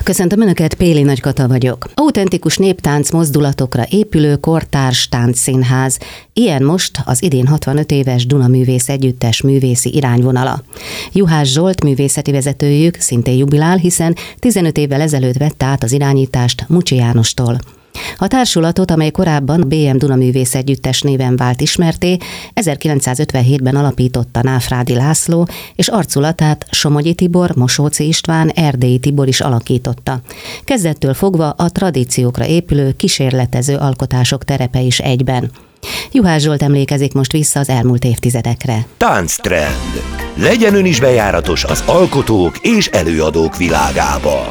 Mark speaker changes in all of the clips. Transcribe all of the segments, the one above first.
Speaker 1: Köszöntöm Önöket, Péli Nagy Kata vagyok. Autentikus néptánc mozdulatokra épülő kortárs táncszínház. Ilyen most az idén 65 éves Duna Művész Együttes művészi irányvonala. Juhász Zsolt művészeti vezetőjük szintén jubilál, hiszen 15 évvel ezelőtt vette át az irányítást Mucsi Jánostól. A társulatot, amely korábban BM Duna Művész Együttes néven vált ismertté, 1957-ben alapította Náfrádi László, és arculatát Somogyi Tibor, Mosóczy István, Erdélyi Tibor is alakította. Kezdettől fogva a tradíciókra épülő kísérletező alkotások terepe is egyben. Juhász Zsolt emlékezik most vissza az elmúlt évtizedekre.
Speaker 2: Tánctrend. Legyen ön is bejáratos az alkotók és előadók világába.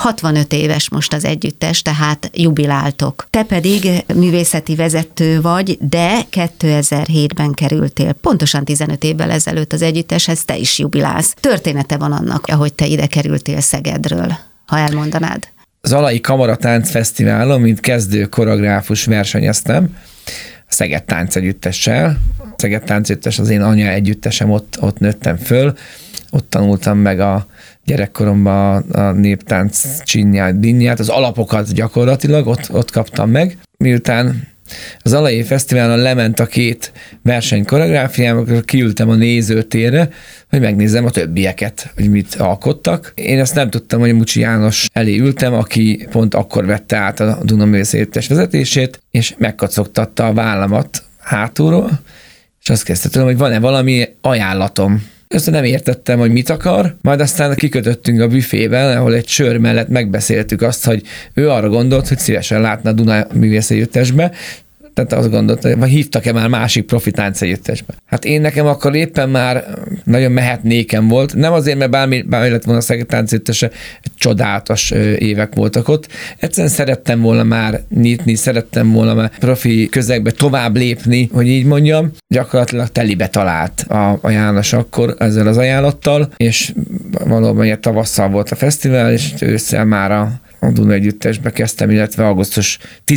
Speaker 1: 65 éves most az együttes, tehát jubiláltok. Te pedig művészeti vezető vagy, de 2007-ben kerültél, pontosan 15 évvel ezelőtt az együtteshez, te is jubilálsz. Története van annak, ahogy te ide kerültél Szegedről, ha elmondanád.
Speaker 3: Zalai Kamara Táncfesztiválon, mint kezdő koreográfus versenyeztem, a Szeged Táncegyüttessel. A Szeged Táncegyüttes az én anya együttesem, ott nőttem föl, ott tanultam meg a gyerekkoromban a néptánc dinnyát, az alapokat gyakorlatilag ott kaptam meg. Miután az Zalai Fesztiválon lement a két verseny koreográfiám, akkor kiültem a nézőtérre, hogy megnézzem a többieket, hogy mit alkottak. Én ezt nem tudtam, hogy Mucsi János elé ültem, aki pont akkor vette át a Duna Művész Együttes vezetését, és megkacogtatta a vállamat hátulról, és azt kezdte tőlem, hogy van-e valami ajánlatom. Össze nem értettem, hogy mit akar, majd aztán kikötöttünk a büfében, ahol egy sör mellett megbeszéltük azt, hogy ő arra gondolt, hogy szívesen látna a Duna Művész Együttesbe, tehát azt gondolta, hogy hívtak-e már másik profi táncegyüttesbe. Hát én nekem akkor éppen már nagyon mehetnékem volt, nem azért, mert bármi lett volna a Szeged Táncegyüttese, csodálatos évek voltak ott. Egyszerűen szerettem volna már nyitni, szerettem volna már profi közegbe tovább lépni, hogy így mondjam. Gyakorlatilag telibe talált a János akkor ezzel az ajánlattal, és valóban ilyen tavasszal volt a fesztivál, és ősszel már a Duna Együttesbe kezdtem, illetve augusztus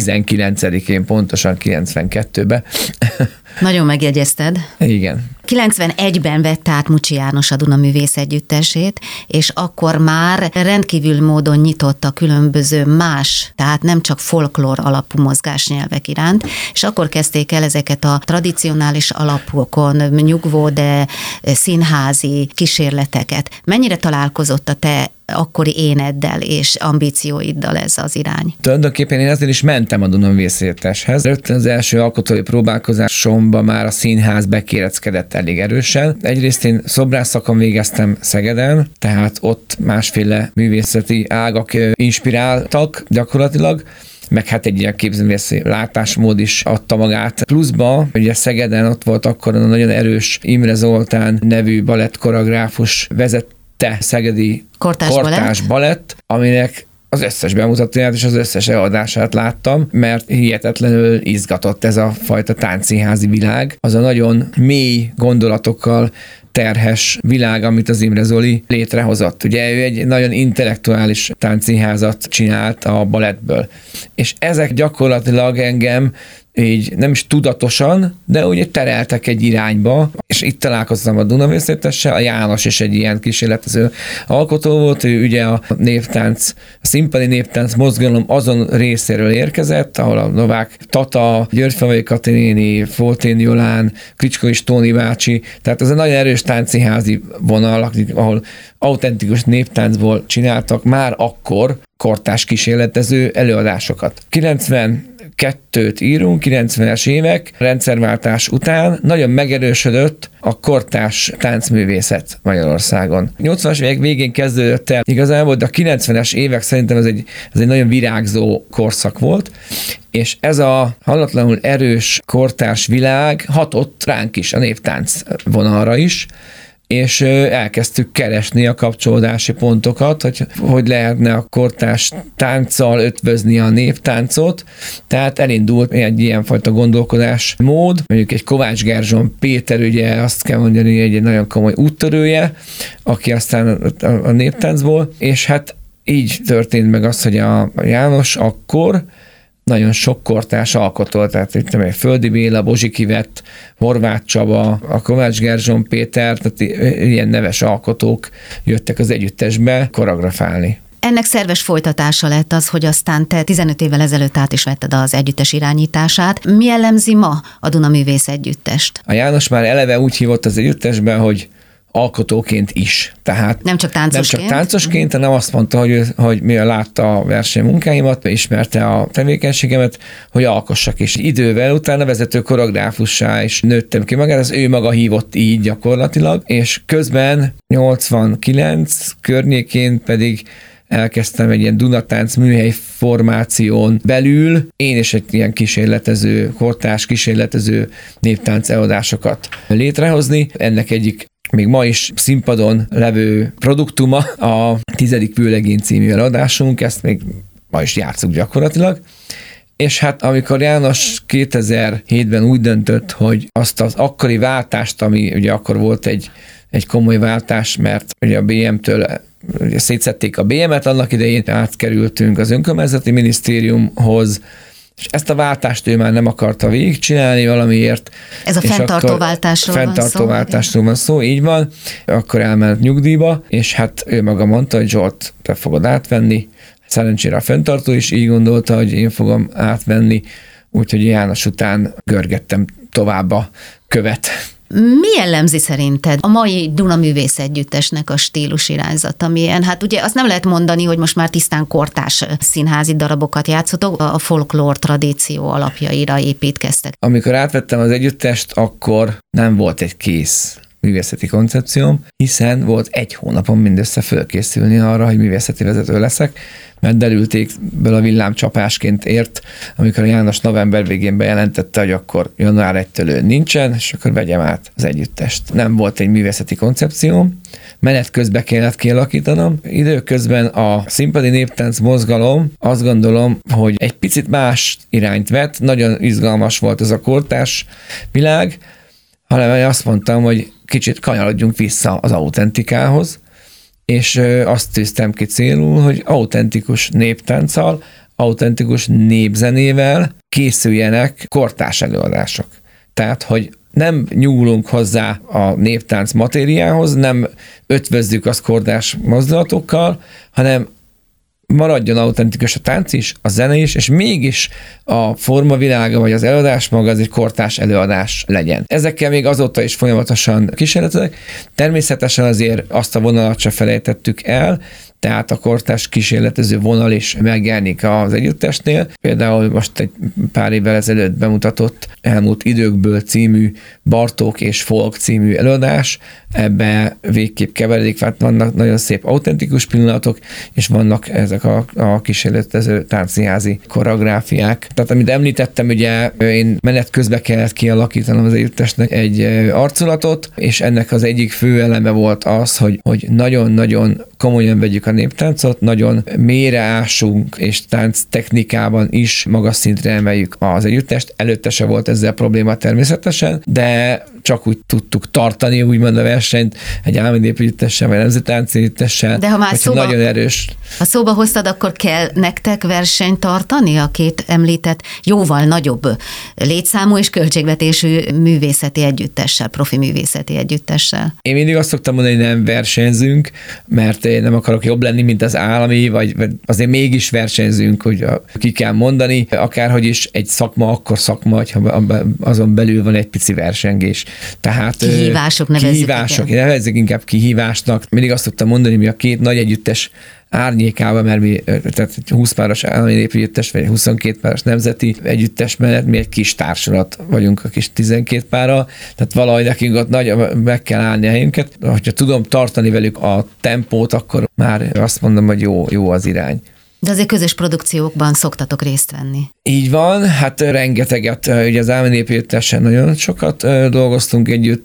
Speaker 3: 19-én, pontosan 92-ben.
Speaker 1: Nagyon megjegyezted.
Speaker 3: Igen.
Speaker 1: 91-ben vett át Mucsi János a Duna Művész Együttesét, és akkor már rendkívül módon nyitott a különböző más, tehát nem csak folklór alapú mozgásnyelvek iránt, és akkor kezdték el ezeket a tradicionális alapokon nyugvó, de színházi kísérleteket. Mennyire találkozott a te akkori éneddel és ambícióiddal ez az irány?
Speaker 3: Tulajdonképpen én ezért is mentem a Duna Művész Együtteshez. Rögtön az első alkotói próbálkozásomban már a színház bekéreckedett elég erősen. Egyrészt én szobrász szakon végeztem Szegeden, tehát ott másféle művészeti ágak inspiráltak gyakorlatilag, meg hát egy ilyen képzőművészi látásmód is adta magát. Pluszba, ugye Szegeden ott volt akkor a nagyon erős Imre Zoltán nevű balettkoreográfus vezette szegedi kortárs balett, aminek az összes bemutatóját és az összes előadását láttam, mert hihetetlenül izgatott ez a fajta táncszínházi világ. Az a nagyon mély gondolatokkal terhes világ, amit az Imre Zoli létrehozott. Ugye ő egy nagyon intellektuális táncszínházat csinált a balettből. És ezek gyakorlatilag engem így nem is tudatosan, de ugye tereltek egy irányba, és itt találkoztam a Duna Művész Együttessel, a János is egy ilyen kísérletező alkotó volt, ő ugye a néptánc, a színpadi néptánc mozgalom azon részéről érkezett, ahol a Novák Tata, Györgyfalvai Kati néni, Foltén Jolán, Kricskói Tóni bácsi, tehát ez egy nagyon erős táncszínházi vonal, ahol autentikus néptáncból csináltak már akkor kortárs kísérletező előadásokat. 92-t írunk, 90-es évek, rendszerváltás után nagyon megerősödött a kortárs táncművészet Magyarországon. 80-as évek végén kezdődött el igazából, de a 90-es évek szerintem ez egy nagyon virágzó korszak volt, és ez a hallatlanul erős kortárs világ hatott ránk is, a néptánc vonalra is, és elkezdtük keresni a kapcsolódási pontokat, hogy lehetne a kortárs tánccal ötvözni a néptáncot, tehát elindult egy ilyenfajta gondolkodásmód, mondjuk egy Kovács Gerzson Péter, ugye azt kell mondani, egy nagyon komoly úttörője, aki aztán a néptáncból, és hát így történt meg az, hogy a János akkor nagyon sok kortárs alkotó, tehát itt egy Földi Béla, Bozsiki Vett, Horváth Csaba, a Kovács Gerzson Péter, tehát ilyen neves alkotók jöttek az együttesbe koreografálni.
Speaker 1: Ennek szerves folytatása lett az, hogy aztán te 15 évvel ezelőtt át is vetted az együttes irányítását. Mi jellemzi ma a Duna Művész Együttest?
Speaker 3: A János már eleve úgy hívott az együttesben, hogy alkotóként is. Tehát
Speaker 1: nem csak
Speaker 3: táncosként, hanem azt mondta, hogy mivel látta a versenymunkáimat, ismerte a tevékenységemet, hogy alkossak is. Idővel utána vezető koreográfussá is nőttem ki magát, ez ő maga hívott így gyakorlatilag, és közben 89 környékén pedig elkezdtem egy ilyen Dunatánc műhely formáción belül én is egy ilyen kortárs kísérletező néptánc előadásokat létrehozni. Ennek egyik még ma is színpadon levő produktuma a 10. Vőlegény című előadásunk, ezt még ma is játszunk gyakorlatilag. És hát amikor János 2007-ben úgy döntött, hogy azt az akkori váltást, ami ugye akkor volt egy komoly váltás, mert ugye a BM-től szétszették a BM-et, annak idején átkerültünk az önkormányzati minisztériumhoz, és ezt a váltást ő már nem akarta végigcsinálni valamiért.
Speaker 1: Ez a fenntartó váltásról
Speaker 3: van szó, így van. Akkor elment nyugdíjba, és hát ő maga mondta, hogy Zsolt, te fogod átvenni. Szerencsére a fenntartó is így gondolta, hogy én fogom átvenni, úgyhogy János után görgettem tovább a követ.
Speaker 1: Mi jellemzi szerinted a mai Duna Művész Együttesnek a stílus irányzata? Milyen? Hát ugye azt nem lehet mondani, hogy most már tisztán kortárs színházi darabokat játszotok, a folklór tradíció alapjaira építkeztek.
Speaker 3: Amikor átvettem az együttest, akkor nem volt egy kész művészeti koncepcióm, hiszen volt 1 hónapom mindössze fölkészülni arra, hogy művészeti vezető leszek, mert derültékből a villámcsapásként ért, amikor a János november végén bejelentette, hogy akkor január 1-től nincsen, és akkor vegyem át az együttest. Nem volt egy művészeti koncepcióm, menet közben kellett kialakítanom. Időközben a színpadi néptánc mozgalom, azt gondolom, hogy egy picit más irányt vett, nagyon izgalmas volt ez a kortárs világ, hanem azt mondtam, hogy kicsit kanyarodjunk vissza az autentikához, és azt tűztem ki célul, hogy autentikus néptánccal, autentikus népzenével készüljenek kortárs előadások. Tehát, hogy nem nyúlunk hozzá a néptánc matériához, nem ötvözzük azt kortárs mozdulatokkal, hanem maradjon autentikus a tánc is, a zene is, és mégis a formavilága vagy az előadás maga az egy kortárs előadás legyen. Ezekkel még azóta is folyamatosan kísérletezek. Természetesen azért azt a vonalat se felejtettük el, tehát a kortárs kísérletező vonal is megjelenik az együttesnél. Például most egy pár évvel ezelőtt bemutatott Elmúlt időkből című Bartók és Folk című előadás. Ebbe végképp keveredik, mert vannak nagyon szép autentikus pillanatok, és vannak ezek a kísérletező táncszínházi koreográfiák. Tehát amit említettem, ugye én menet közben kellett kialakítanom az együttesnek egy arculatot, és ennek az egyik fő eleme volt az, hogy nagyon-nagyon komolyan vegyük a néptáncot, nagyon mélyre ásunk, és tánctechnikában is magas szintre emeljük az együttest. Előtte se volt ezzel probléma természetesen, de csak úgy tudtuk tartani, úgymond a versenyt egy állami népegyüttessel, vagy nemzeti táncegyüttessel.
Speaker 1: De ha már
Speaker 3: nagyon erős.
Speaker 1: Ha szóba hoztad, akkor kell nektek versenyt tartani a két említett jóval nagyobb létszámú és költségvetésű művészeti együttessel, profi művészeti együttessel?
Speaker 3: Én mindig azt szoktam mondani, hogy nem versenyzünk, mert én nem akarok jobb lenni, mint az állami, vagy azért mégis versenyzünk, hogy ki kell mondani, akárhogy is egy szakma, akkor szakma, ha azon belül van egy pici versengés. Tehát
Speaker 1: kihívások,
Speaker 3: nevezzük inkább kihívásnak. Mindig azt szoktam mondani, hogy mi a két nagy együttes árnyékában, mert mi tehát 20 páros állami népegyüttes, vagy 22 páros nemzeti együttes mellett mi egy kis társulat vagyunk a kis 12 párral, tehát valahogy nekünk ott nagyon meg kell állni a helyünket. Ha tudom tartani velük a tempót, akkor már azt mondom, hogy jó az irány.
Speaker 1: De azért közös produkciókban szoktatok részt venni.
Speaker 3: Így van, hát rengeteget, ugye az állami népegyüttesen nagyon sokat dolgoztunk együtt,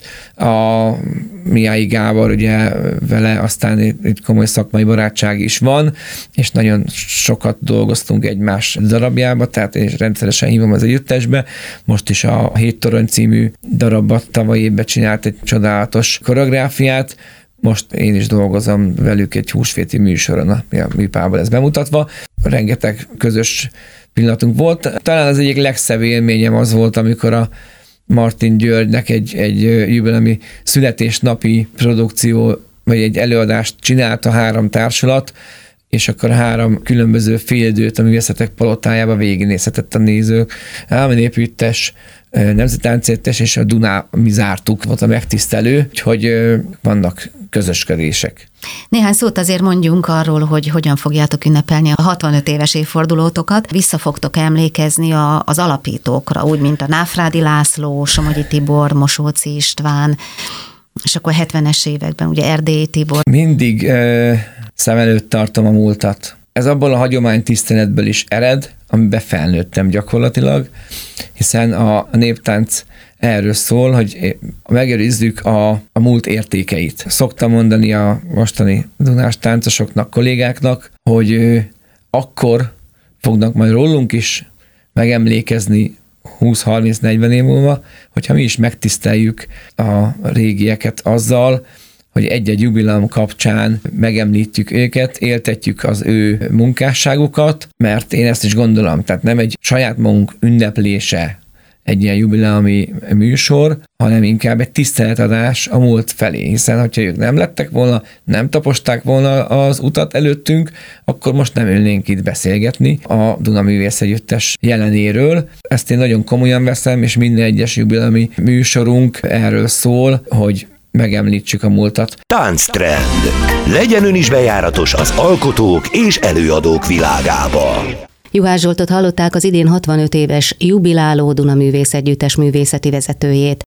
Speaker 3: a Mihály Gábor, ugye vele aztán egy komoly szakmai barátság is van, és nagyon sokat dolgoztunk egymás darabjába, tehát én rendszeresen hívom az együttesbe. Most is a 7 torony című darabbat tavaly évben csinált egy csodálatos koreográfiát. Most én is dolgozom velük egy húsvéti műsoron, a műpában ez bemutatva. Rengeteg közös pillanatunk volt. Talán az egyik legszebb élményem az volt, amikor a Martin Györgynek egy jubileumi születésnapi produkció, vagy egy előadást csinált a 3 társulat, és akkor 3 különböző félidőt a Művészetek Palotájába végignézhetett a nézők. Állami Népüttes, Nemzettáncegyüttes és a Duná mi zártuk, volt a megtisztelő, úgyhogy vannak közösködések.
Speaker 1: Néhány szót azért mondjunk arról, hogy hogyan fogjátok ünnepelni a 65 éves évfordulótokat. Vissza fogtok emlékezni az alapítókra, úgy, mint a Náfrádi László, Somogyi Tibor, Mosóczy István, és akkor 70-es években ugye Erdélyi Tibor.
Speaker 3: Mindig szem előtt tartom a múltat. Ez abból a hagyománytiszteletből is ered, amiben felnőttem gyakorlatilag, hiszen a néptánc erről szól, hogy megőrizzük a múlt értékeit. Szoktam mondani a mostani dunás táncosoknak, kollégáknak, hogy akkor fognak majd rólunk is megemlékezni 20-30-40 év múlva, hogyha mi is megtiszteljük a régieket azzal, hogy egy-egy jubileum kapcsán megemlítjük őket, éltetjük az ő munkásságukat, mert én ezt is gondolom, tehát nem egy saját magunk ünneplése egy ilyen jubileumi műsor, hanem inkább egy tiszteletadás a múlt felé, hiszen hogyha ők nem lettek volna, nem taposták volna az utat előttünk, akkor most nem ülnénk itt beszélgetni a Duna Művész Együttes jelenéről. Ezt én nagyon komolyan veszem, és minden egyes jubileumi műsorunk erről szól, hogy megemlítsük a múltat.
Speaker 2: Tánctrend. Legyen ön is bejáratos az alkotók és előadók világába.
Speaker 1: Juhász Zsoltot hallották, az idén 65 éves jubiláló Duna Művész Együttes művészeti vezetőjét.